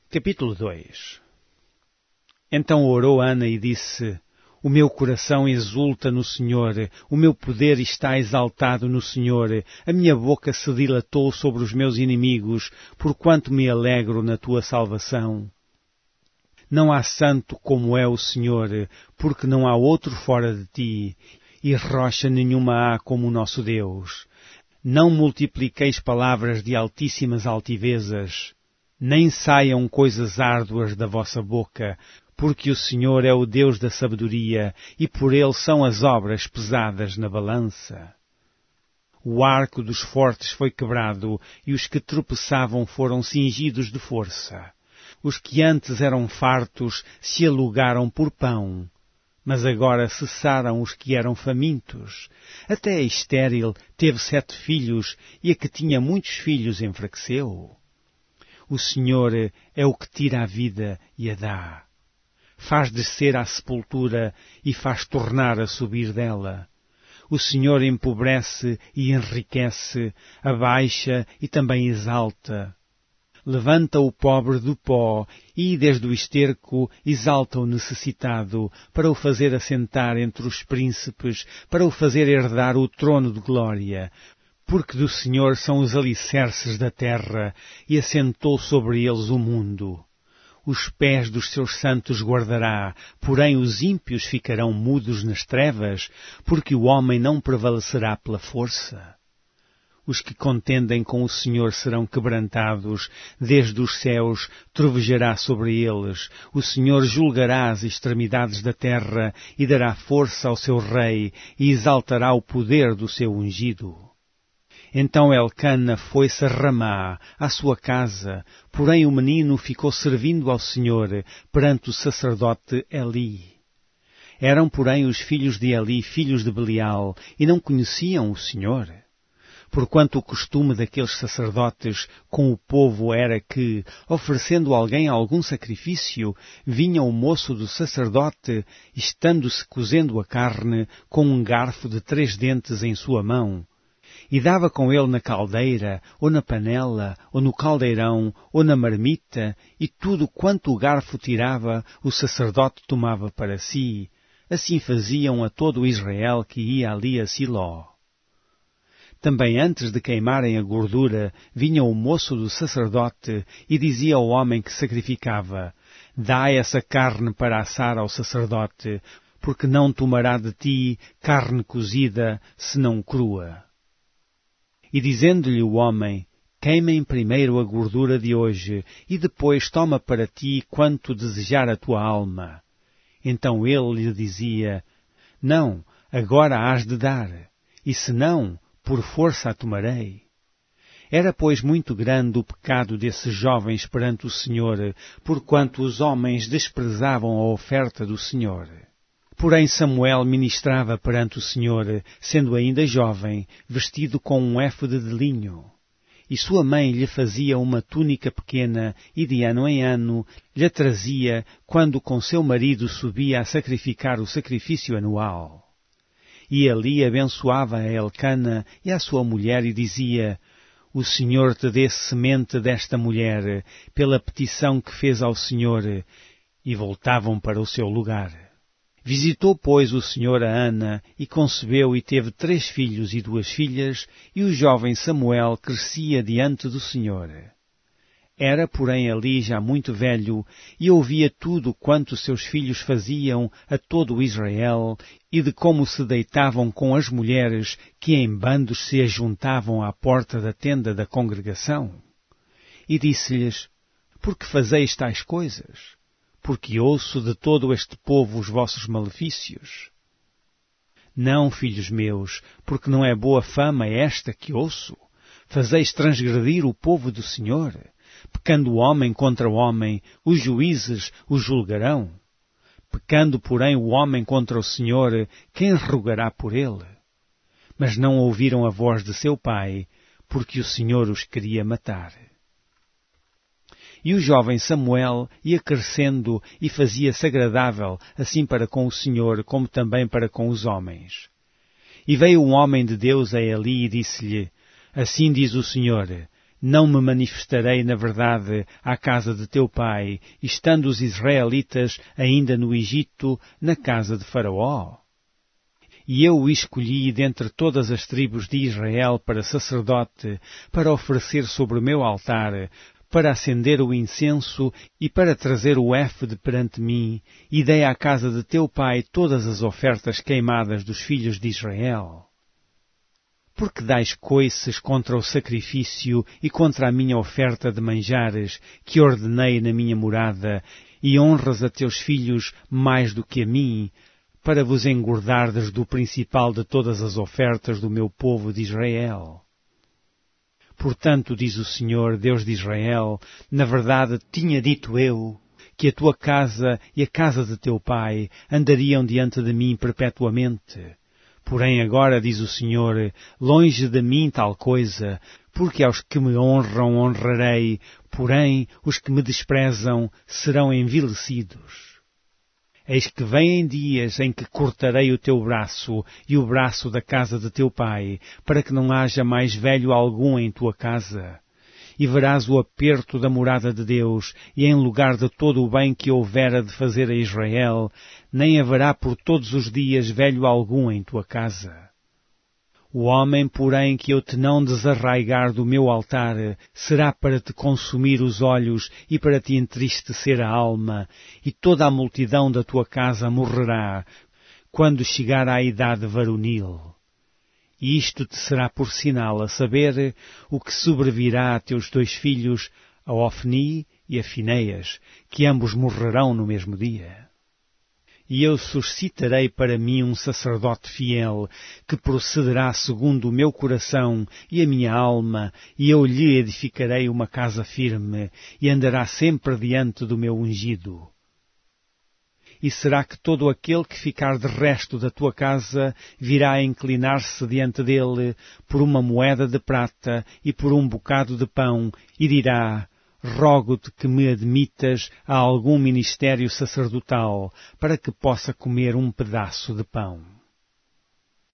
Capítulo 2. Então orou Ana e disse: O meu coração exulta no Senhor, o meu poder está exaltado no Senhor, a minha boca se dilatou sobre os meus inimigos, porquanto me alegro na tua salvação. Não há santo como é o Senhor, porque não há outro fora de ti, e rocha nenhuma há como o nosso Deus. Não multipliqueis palavras de altíssimas altivezas, nem saiam coisas árduas da vossa boca, porque o Senhor é o Deus da sabedoria, e por ele são as obras pesadas na balança. O arco dos fortes foi quebrado, e os que tropeçavam foram cingidos de força. Os que antes eram fartos se alugaram por pão, mas agora cessaram os que eram famintos. Até a estéril teve 7 filhos, e a que tinha muitos filhos enfraqueceu. O Senhor é o que tira a vida e a dá. Faz descer à sepultura e faz tornar a subir dela. O Senhor empobrece e enriquece, abaixa e também exalta. Levanta o pobre do pó e, desde o esterco, exalta o necessitado, para o fazer assentar entre os príncipes, para o fazer herdar o trono de glória. Porque do Senhor são os alicerces da terra, e assentou sobre eles o mundo. Os pés dos seus santos guardará, porém os ímpios ficarão mudos nas trevas, porque o homem não prevalecerá pela força. Os que contendem com o Senhor serão quebrantados, desde os céus trovejará sobre eles. O Senhor julgará as extremidades da terra, e dará força ao seu rei, e exaltará o poder do seu ungido. Então Elcana foi-se a Ramá, à sua casa, porém o menino ficou servindo ao Senhor perante o sacerdote Eli. Eram, porém, os filhos de Eli filhos de Belial, e não conheciam o Senhor. Porquanto o costume daqueles sacerdotes com o povo era que, oferecendo alguém algum sacrifício, vinha o moço do sacerdote, estando-se cozendo a carne, com um garfo de 3 dentes em sua mão, e dava com ele na caldeira, ou na panela, ou no caldeirão, ou na marmita, e tudo quanto o garfo tirava, o sacerdote tomava para si. Assim faziam a todo o Israel que ia ali a Siló. Também antes de queimarem a gordura, vinha o moço do sacerdote e dizia ao homem que sacrificava: Dá essa carne para assar ao sacerdote, porque não tomará de ti carne cozida, senão crua. E dizendo-lhe o homem: Queimem primeiro a gordura de hoje, e depois toma para ti quanto desejar a tua alma. Então ele lhe dizia: Não, agora hás de dar, e se não, por força a tomarei. Era, pois, muito grande o pecado desses jovens perante o Senhor, porquanto os homens desprezavam a oferta do Senhor. Porém Samuel ministrava perante o Senhor, sendo ainda jovem, vestido com um éfode de linho. E sua mãe lhe fazia uma túnica pequena, e de ano em ano lhe trazia, quando com seu marido subia a sacrificar o sacrifício anual. E Eli abençoava a Elcana e a sua mulher e dizia: O Senhor te dê semente desta mulher, pela petição que fez ao Senhor. E voltavam para o seu lugar. Visitou, pois, o Senhor a Ana, e concebeu e teve 3 filhos e 2 filhas, e o jovem Samuel crescia diante do Senhor. Era, porém, Eli já muito velho, e ouvia tudo quanto seus filhos faziam a todo o Israel, e de como se deitavam com as mulheres que em bandos se ajuntavam à porta da tenda da congregação. E disse-lhes: Por que fazeis tais coisas? Porque ouço de todo este povo os vossos malefícios. Não, filhos meus, porque não é boa fama esta que ouço. Fazeis transgredir o povo do Senhor. Pecando o homem contra o homem, os juízes o julgarão. Pecando, porém, o homem contra o Senhor, quem rogará por ele? Mas não ouviram a voz de seu pai, porque o Senhor os queria matar. E o jovem Samuel ia crescendo e fazia-se agradável, assim para com o Senhor, como também para com os homens. E veio um homem de Deus a Eli e disse-lhe: Assim diz o Senhor: não me manifestarei na verdade à casa de teu pai, estando os israelitas ainda no Egito, na casa de Faraó? E eu o escolhi dentre todas as tribos de Israel para sacerdote, para oferecer sobre o meu altar, para acender o incenso e para trazer o éfode perante mim, e dei à casa de teu pai todas as ofertas queimadas dos filhos de Israel. Porque dais coices contra o sacrifício e contra a minha oferta de manjares, que ordenei na minha morada, e honras a teus filhos mais do que a mim, para vos engordardes do principal de todas as ofertas do meu povo de Israel? Portanto, diz o Senhor, Deus de Israel, na verdade tinha dito eu, que a tua casa e a casa de teu pai andariam diante de mim perpetuamente. Porém agora, diz o Senhor, longe de mim tal coisa, porque aos que me honram honrarei, porém os que me desprezam serão envilecidos. Eis que vêm dias em que cortarei o teu braço e o braço da casa de teu pai, para que não haja mais velho algum em tua casa. E verás o aperto da morada de Deus, e em lugar de todo o bem que houvera de fazer a Israel, nem haverá por todos os dias velho algum em tua casa. O homem, porém, que eu te não desarraigar do meu altar, será para te consumir os olhos e para te entristecer a alma, e toda a multidão da tua casa morrerá, quando chegar à idade varonil. E isto te será por sinal, a saber, o que sobrevirá a teus dois filhos, a Ofni e a Finéias, que ambos morrerão no mesmo dia. E eu suscitarei para mim um sacerdote fiel, que procederá segundo o meu coração e a minha alma, e eu lhe edificarei uma casa firme, e andará sempre diante do meu ungido. E será que todo aquele que ficar de resto da tua casa virá a inclinar-se diante dele por uma moeda de prata e por um bocado de pão, e dirá: rogo-te que me admitas a algum ministério sacerdotal, para que possa comer um pedaço de pão.